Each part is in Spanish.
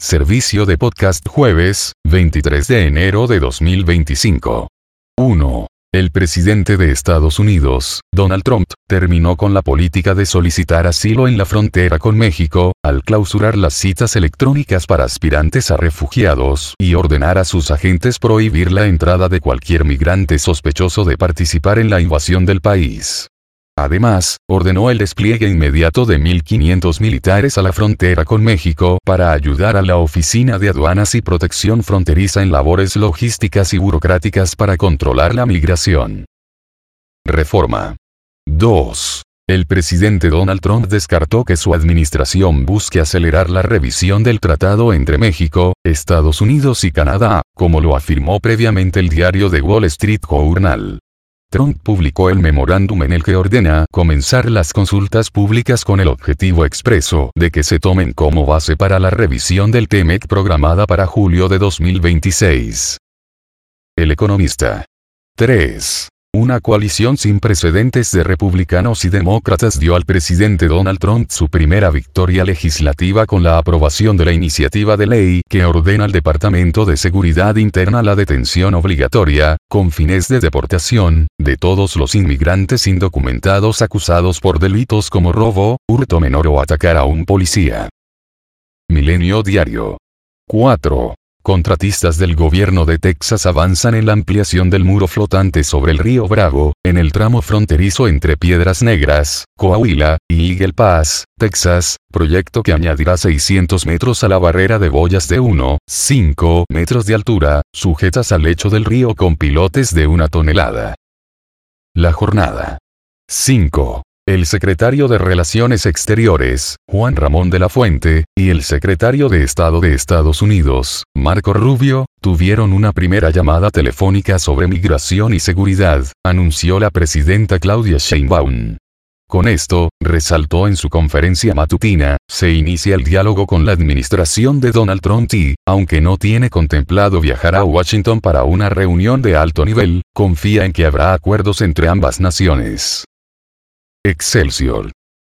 Servicio de podcast jueves, 23 de enero de 2025. 1. El presidente de Estados Unidos, Donald Trump, terminó con la política de solicitar asilo en la frontera con México, al clausurar las citas electrónicas para aspirantes a refugiados y ordenar a sus agentes prohibir la entrada de cualquier migrante sospechoso de participar en la invasión del país. Además, ordenó el despliegue inmediato de 1.500 militares a la frontera con México para ayudar a la Oficina de Aduanas y Protección Fronteriza en labores logísticas y burocráticas para controlar la migración. Reforma. 2. El presidente Donald Trump descartó que su administración busque acelerar la revisión del tratado entre México, Estados Unidos y Canadá, como lo afirmó previamente el diario The Wall Street Journal. Trump publicó el memorándum en el que ordena comenzar las consultas públicas con el objetivo expreso de que se tomen como base para la revisión del TMEC programada para julio de 2026. El Economista. 3. Una coalición sin precedentes de republicanos y demócratas dio al presidente Donald Trump su primera victoria legislativa con la aprobación de la iniciativa de ley que ordena al Departamento de Seguridad Interna la detención obligatoria, con fines de deportación, de todos los inmigrantes indocumentados acusados por delitos como robo, hurto menor o atacar a un policía. Milenio Diario. 4. Contratistas del gobierno de Texas avanzan en la ampliación del muro flotante sobre el río Bravo, en el tramo fronterizo entre Piedras Negras, Coahuila, y Eagle Pass, Texas, proyecto que añadirá 600 metros a la barrera de boyas de 1,5 metros de altura, sujetas al lecho del río con pilotes de 1 tonelada. La jornada. 5. El secretario de Relaciones Exteriores, Juan Ramón de la Fuente, y el secretario de Estado de Estados Unidos, Marco Rubio, tuvieron una primera llamada telefónica sobre migración y seguridad, anunció la presidenta Claudia Sheinbaum. Con esto, resaltó en su conferencia matutina, se inicia el diálogo con la administración de Donald Trump y, aunque no tiene contemplado viajar a Washington para una reunión de alto nivel, confía en que habrá acuerdos entre ambas naciones. Excelsior.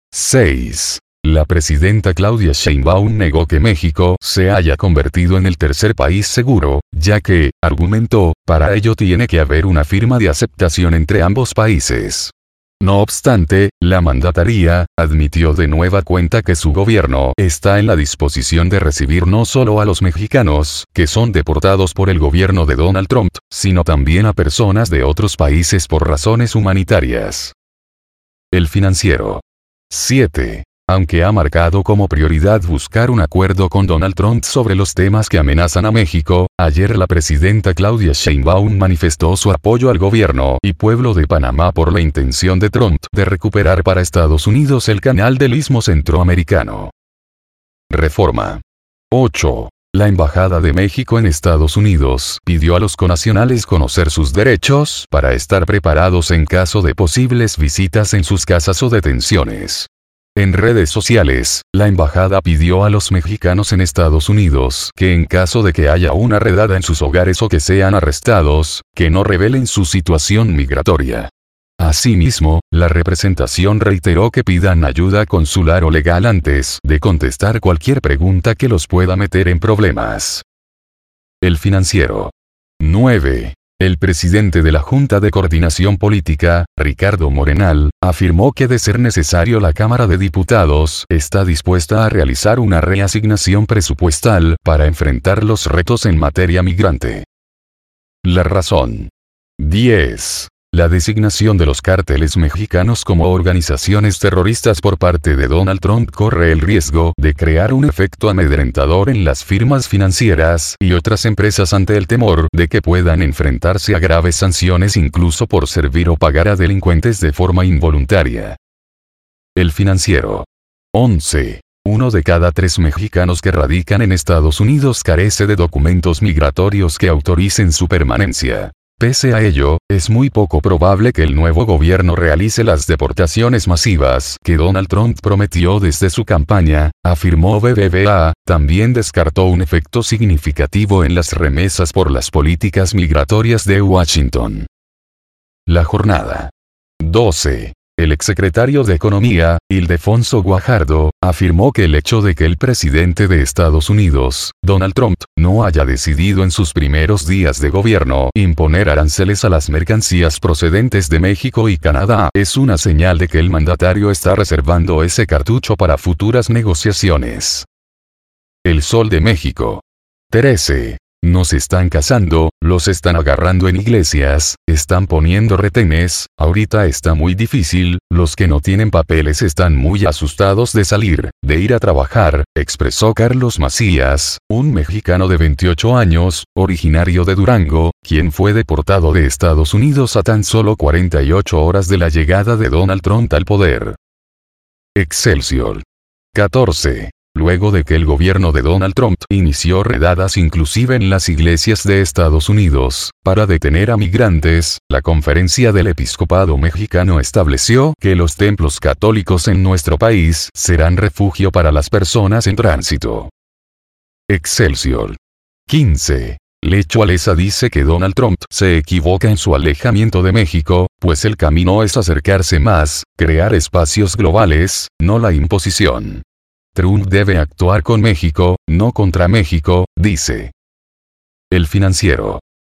6. La presidenta Claudia Sheinbaum negó que México se haya convertido en el tercer país seguro, ya que, argumentó, para ello tiene que haber una firma de aceptación entre ambos países. No obstante, la mandataria admitió de nueva cuenta que su gobierno está en la disposición de recibir no solo a los mexicanos, que son deportados por el gobierno de Donald Trump, sino también a personas de otros países por razones humanitarias. El Financiero. 7. Aunque ha marcado como prioridad buscar un acuerdo con Donald Trump sobre los temas que amenazan a México, ayer la presidenta Claudia Sheinbaum manifestó su apoyo al gobierno y pueblo de Panamá por la intención de Trump de recuperar para Estados Unidos el canal del Istmo Centroamericano. Reforma. 8. La Embajada de México en Estados Unidos pidió a los connacionales conocer sus derechos para estar preparados en caso de posibles visitas en sus casas o detenciones. En redes sociales, la embajada pidió a los mexicanos en Estados Unidos que en caso de que haya una redada en sus hogares o que sean arrestados, que no revelen su situación migratoria. Asimismo, la representación reiteró que pidan ayuda consular o legal antes de contestar cualquier pregunta que los pueda meter en problemas. El Financiero. 9. El presidente de la Junta de Coordinación Política, Ricardo Morenal, afirmó que de ser necesario la Cámara de Diputados está dispuesta a realizar una reasignación presupuestal para enfrentar los retos en materia migrante. La razón. 10. La designación de los cárteles mexicanos como organizaciones terroristas por parte de Donald Trump corre el riesgo de crear un efecto amedrentador en las firmas financieras y otras empresas ante el temor de que puedan enfrentarse a graves sanciones incluso por servir o pagar a delincuentes de forma involuntaria. El Financiero. 11. 1 de cada 3 mexicanos que radican en Estados Unidos carece de documentos migratorios que autoricen su permanencia. Pese a ello, es muy poco probable que el nuevo gobierno realice las deportaciones masivas que Donald Trump prometió desde su campaña, afirmó BBVA. También descartó un efecto significativo en las remesas por las políticas migratorias de Washington. La jornada. 12. El exsecretario de Economía, Ildefonso Guajardo, afirmó que el hecho de que el presidente de Estados Unidos, Donald Trump, no haya decidido en sus primeros días de gobierno imponer aranceles a las mercancías procedentes de México y Canadá es una señal de que el mandatario está reservando ese cartucho para futuras negociaciones. El Sol de México. 13. Nos están cazando, los están agarrando en iglesias, están poniendo retenes, ahorita está muy difícil, los que no tienen papeles están muy asustados de salir, de ir a trabajar, expresó Carlos Macías, un mexicano de 28 años, originario de Durango, quien fue deportado de Estados Unidos a tan solo 48 horas de la llegada de Donald Trump al poder. Excelsior. 14. Luego de que el gobierno de Donald Trump inició redadas inclusive en las iglesias de Estados Unidos, para detener a migrantes, la Conferencia del Episcopado Mexicano estableció que los templos católicos en nuestro país serán refugio para las personas en tránsito. Excelsior. 15. Lecho Alesa dice que Donald Trump se equivoca en su alejamiento de México, pues el camino es acercarse más, crear espacios globales, no la imposición. Trump debe actuar con México, no contra México, dice. El Financiero.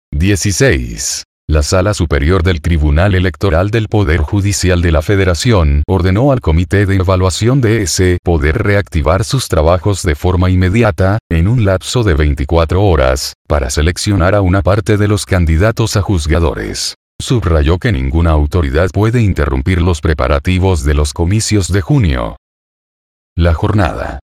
16. La Sala Superior del Tribunal Electoral del Poder Judicial de la Federación ordenó al Comité de Evaluación de ese poder reactivar sus trabajos de forma inmediata, en un lapso de 24 horas, para seleccionar a una parte de los candidatos a juzgadores. Subrayó que ninguna autoridad puede interrumpir los preparativos de los comicios de junio. La jornada.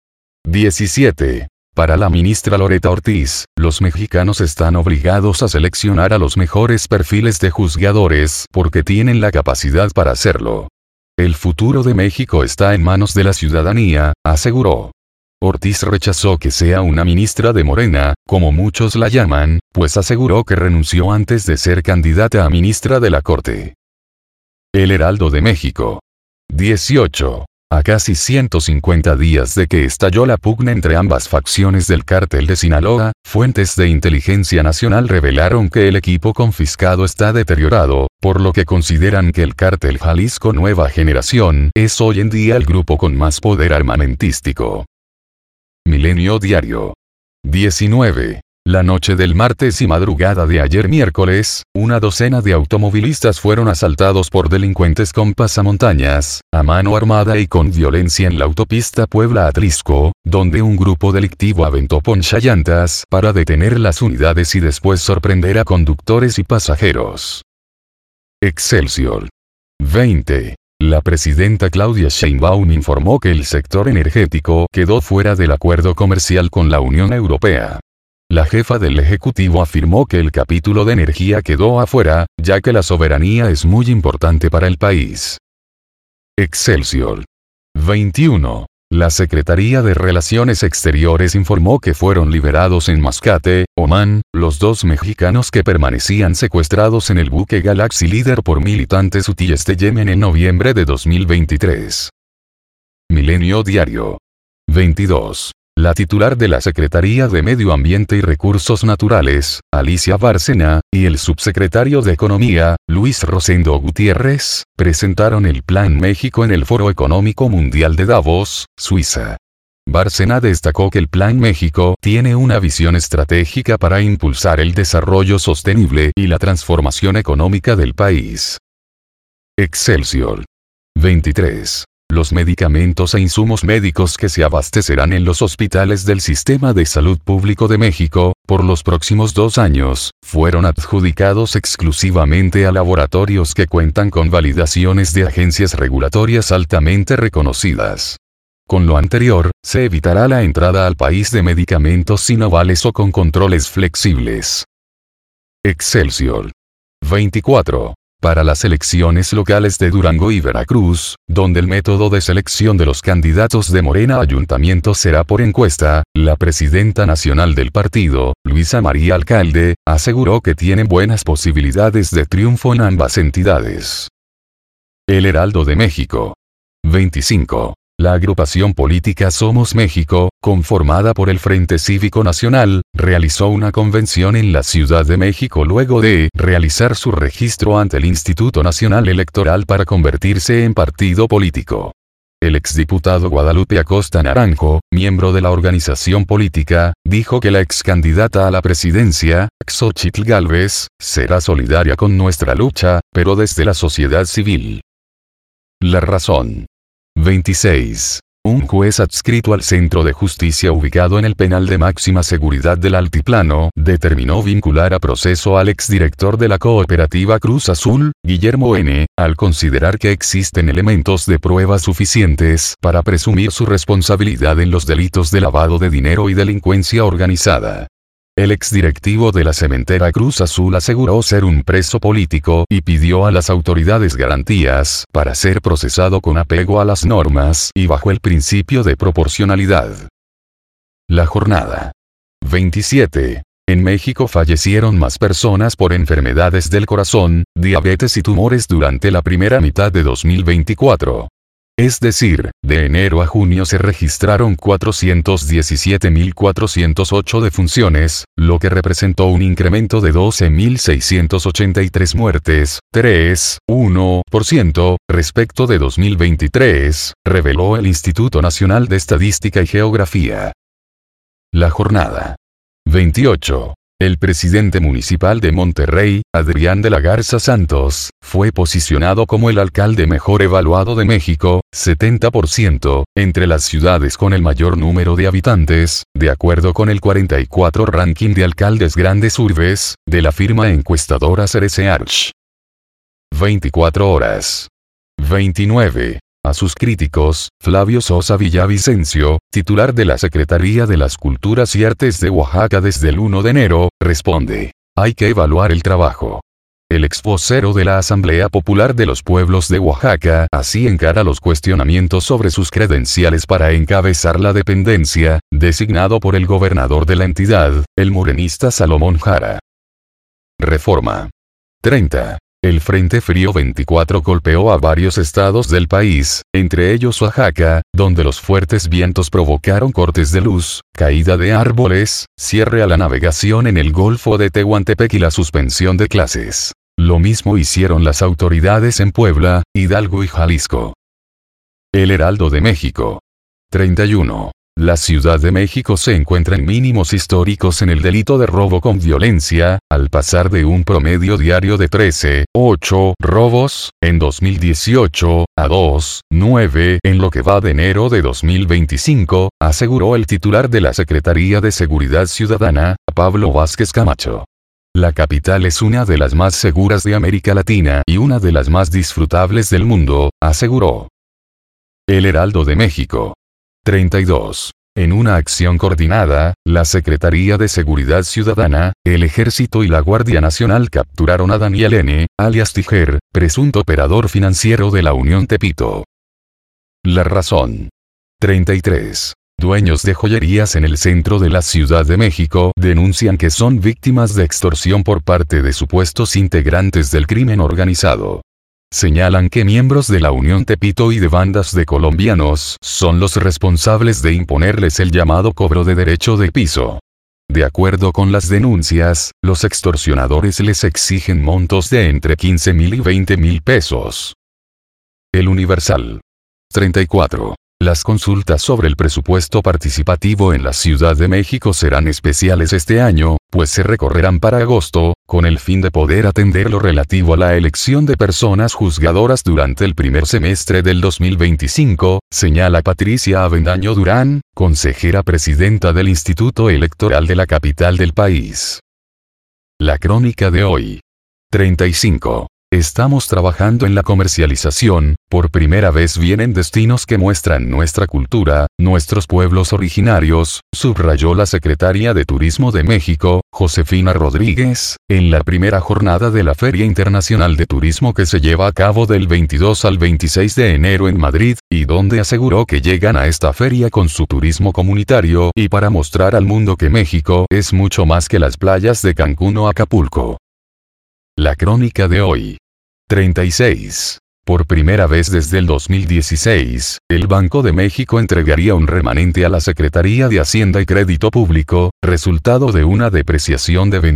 17. Para la ministra Loretta Ortiz, los mexicanos están obligados a seleccionar a los mejores perfiles de juzgadores porque tienen la capacidad para hacerlo. El futuro de México está en manos de la ciudadanía, aseguró. Ortiz rechazó que sea una ministra de Morena, como muchos la llaman, pues aseguró que renunció antes de ser candidata a ministra de la Corte. El Heraldo de México. 18. A casi 150 días de que estalló la pugna entre ambas facciones del cártel de Sinaloa, fuentes de inteligencia nacional revelaron que el equipo confiscado está deteriorado, por lo que consideran que el cártel Jalisco Nueva Generación es hoy en día el grupo con más poder armamentístico. Milenio Diario. 19. La noche del martes y madrugada de ayer miércoles, una docena de automovilistas fueron asaltados por delincuentes con pasamontañas, a mano armada y con violencia en la autopista Puebla-Atlisco, donde un grupo delictivo aventó ponchallantas para detener las unidades y después sorprender a conductores y pasajeros. Excelsior. 20. La presidenta Claudia Sheinbaum informó que el sector energético quedó fuera del acuerdo comercial con la Unión Europea. La jefa del Ejecutivo afirmó que el capítulo de energía quedó afuera, ya que la soberanía es muy importante para el país. Excelsior. 21. La Secretaría de Relaciones Exteriores informó que fueron liberados en Mascate, Omán, los dos mexicanos que permanecían secuestrados en el buque Galaxy Leader por militantes hutíes de Yemen en noviembre de 2023. Milenio Diario. 22. La titular de la Secretaría de Medio Ambiente y Recursos Naturales, Alicia Bárcena, y el subsecretario de Economía, Luis Rosendo Gutiérrez, presentaron el Plan México en el Foro Económico Mundial de Davos, Suiza. Bárcena destacó que el Plan México tiene una visión estratégica para impulsar el desarrollo sostenible y la transformación económica del país. Excelsior. 23. Los medicamentos e insumos médicos que se abastecerán en los hospitales del Sistema de Salud Público de México, por los próximos 2 años, fueron adjudicados exclusivamente a laboratorios que cuentan con validaciones de agencias regulatorias altamente reconocidas. Con lo anterior, se evitará la entrada al país de medicamentos sin avales o con controles flexibles. Excelsior. 24. Para las elecciones locales de Durango y Veracruz, donde el método de selección de los candidatos de Morena a ayuntamiento será por encuesta, la presidenta nacional del partido, Luisa María Alcalde, aseguró que tienen buenas posibilidades de triunfo en ambas entidades. El Heraldo de México. 25. La agrupación política Somos México, conformada por el Frente Cívico Nacional, realizó una convención en la Ciudad de México luego de realizar su registro ante el Instituto Nacional Electoral para convertirse en partido político. El exdiputado Guadalupe Acosta Naranjo, miembro de la organización política, dijo que la excandidata a la presidencia, Xóchitl Gálvez, será solidaria con nuestra lucha, pero desde la sociedad civil. La razón. 26. Un juez adscrito al Centro de Justicia ubicado en el penal de máxima seguridad del Altiplano, determinó vincular a proceso al exdirector de la cooperativa Cruz Azul, Guillermo N., al considerar que existen elementos de prueba suficientes para presumir su responsabilidad en los delitos de lavado de dinero y delincuencia organizada. El exdirectivo de la cementera Cruz Azul aseguró ser un preso político y pidió a las autoridades garantías para ser procesado con apego a las normas y bajo el principio de proporcionalidad. La jornada. 27. En México fallecieron más personas por enfermedades del corazón, diabetes y tumores durante la primera mitad de 2024. Es decir, de enero a junio se registraron 417.408 defunciones, lo que representó un incremento de 12.683 muertes, 3,1%, respecto de 2023, reveló el Instituto Nacional de Estadística y Geografía. La jornada. 28. El presidente municipal de Monterrey, Adrián de la Garza Santos, fue posicionado como el alcalde mejor evaluado de México, 70%, entre las ciudades con el mayor número de habitantes, de acuerdo con el 44 ranking de alcaldes grandes urbes, de la firma encuestadora Ceresearch. 24 horas. 29. A sus críticos, Flavio Sosa Villavicencio, titular de la Secretaría de las Culturas y Artes de Oaxaca desde el 1 de enero, responde: hay que evaluar el trabajo. El exvocero de la Asamblea Popular de los Pueblos de Oaxaca así encara los cuestionamientos sobre sus credenciales para encabezar la dependencia, designado por el gobernador de la entidad, el morenista Salomón Jara. Reforma. 30. El Frente Frío 24 golpeó a varios estados del país, entre ellos Oaxaca, donde los fuertes vientos provocaron cortes de luz, caída de árboles, cierre a la navegación en el Golfo de Tehuantepec y la suspensión de clases. Lo mismo hicieron las autoridades en Puebla, Hidalgo y Jalisco. El Heraldo de México. 31. La Ciudad de México se encuentra en mínimos históricos en el delito de robo con violencia, al pasar de un promedio diario de 13,8 robos, en 2018, a 2,9 en lo que va de enero de 2025, aseguró el titular de la Secretaría de Seguridad Ciudadana, Pablo Vázquez Camacho. La capital es una de las más seguras de América Latina y una de las más disfrutables del mundo, aseguró. El Heraldo de México. 32. En una acción coordinada, la Secretaría de Seguridad Ciudadana, el Ejército y la Guardia Nacional capturaron a Daniel N., alias Tijer, presunto operador financiero de la Unión Tepito. La razón. 33. Dueños de joyerías en el centro de la Ciudad de México denuncian que son víctimas de extorsión por parte de supuestos integrantes del crimen organizado. Señalan que miembros de la Unión Tepito y de bandas de colombianos son los responsables de imponerles el llamado cobro de derecho de piso. De acuerdo con las denuncias, los extorsionadores les exigen montos de entre 15,000 y 20,000 pesos. El Universal. 34. Las consultas sobre el presupuesto participativo en la Ciudad de México serán especiales este año, pues se recorrerán para agosto, con el fin de poder atender lo relativo a la elección de personas juzgadoras durante el primer semestre del 2025, señala Patricia Avendaño Durán, consejera presidenta del Instituto Electoral de la capital del país. La crónica de hoy. 35. Estamos trabajando en la comercialización, por primera vez vienen destinos que muestran nuestra cultura, nuestros pueblos originarios, subrayó la secretaria de Turismo de México, Josefina Rodríguez, en la primera jornada de la Feria Internacional de Turismo que se lleva a cabo del 22 al 26 de enero en Madrid, y donde aseguró que llegan a esta feria con su turismo comunitario y para mostrar al mundo que México es mucho más que las playas de Cancún o Acapulco. La crónica de hoy. 36. Por primera vez desde el 2016, el Banco de México entregaría un remanente a la Secretaría de Hacienda y Crédito Público, resultado de una depreciación de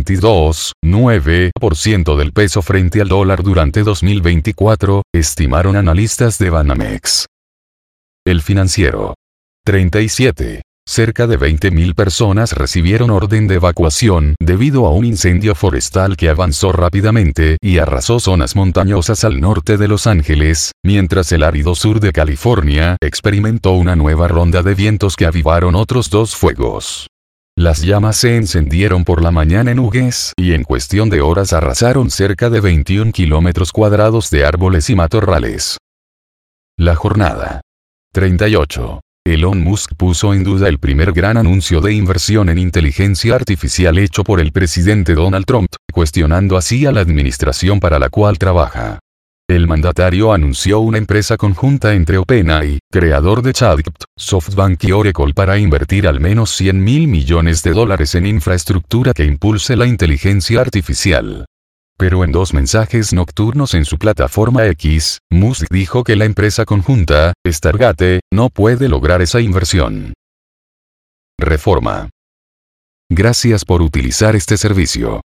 22,9% del peso frente al dólar durante 2024, estimaron analistas de Banamex. El Financiero. 37. Cerca de 20.000 personas recibieron orden de evacuación debido a un incendio forestal que avanzó rápidamente y arrasó zonas montañosas al norte de Los Ángeles, mientras el árido sur de California experimentó una nueva ronda de vientos que avivaron otros dos fuegos. Las llamas se encendieron por la mañana en Hughes y en cuestión de horas arrasaron cerca de 21 kilómetros cuadrados de árboles y matorrales. La jornada. 38. Elon Musk puso en duda el primer gran anuncio de inversión en inteligencia artificial hecho por el presidente Donald Trump, cuestionando así a la administración para la cual trabaja. El mandatario anunció una empresa conjunta entre OpenAI, creador de ChatGPT, SoftBank y Oracle para invertir al menos $100.000 millones en infraestructura que impulse la inteligencia artificial. Pero en dos mensajes nocturnos en su plataforma X, Musk dijo que la empresa conjunta, Stargate, no puede lograr esa inversión. Reforma. Gracias por utilizar este servicio.